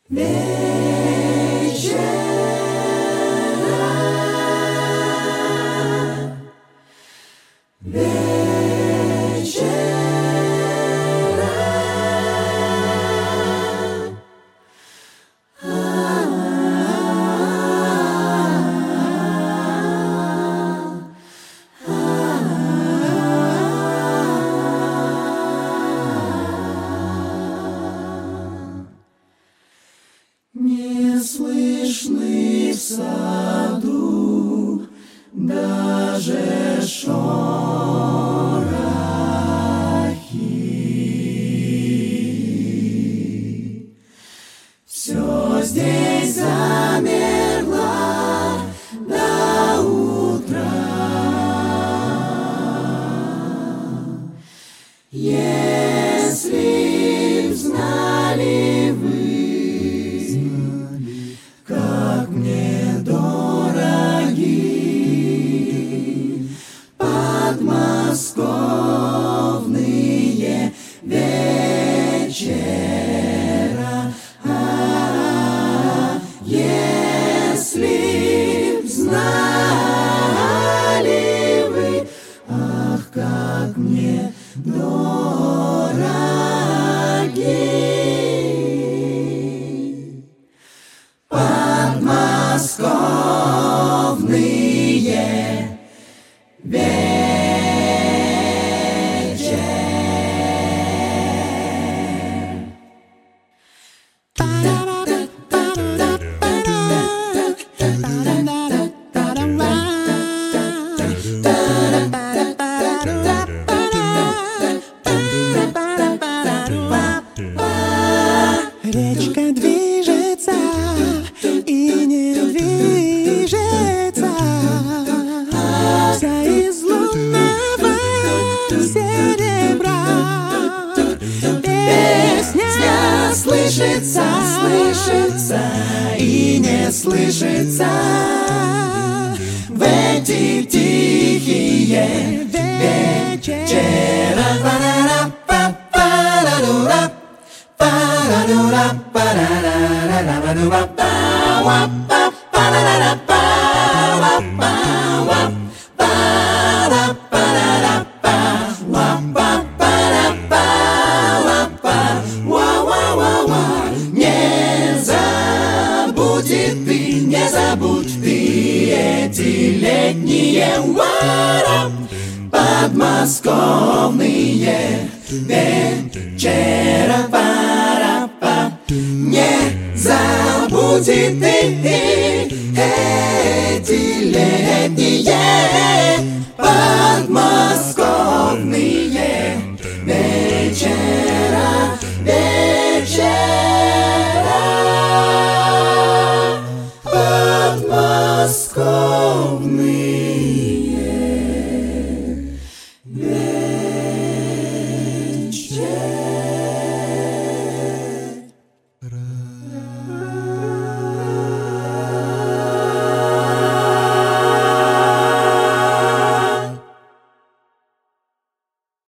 Не слышны в саду даже шорохи. Все здесь замерло до утра. Если б знали вы, как мне дороги подмосковные вечера. Если б знали вы, ах, как мне дороги подмосковные вечера. Речка движется и не движется, вся из лунного серебра. Песня слышится, слышится и не слышится в эти тихие вечера. Не забудь ты эти летние подмосковные вечера. Не забудь ты эти летние подмосковные вечера. Подмосковные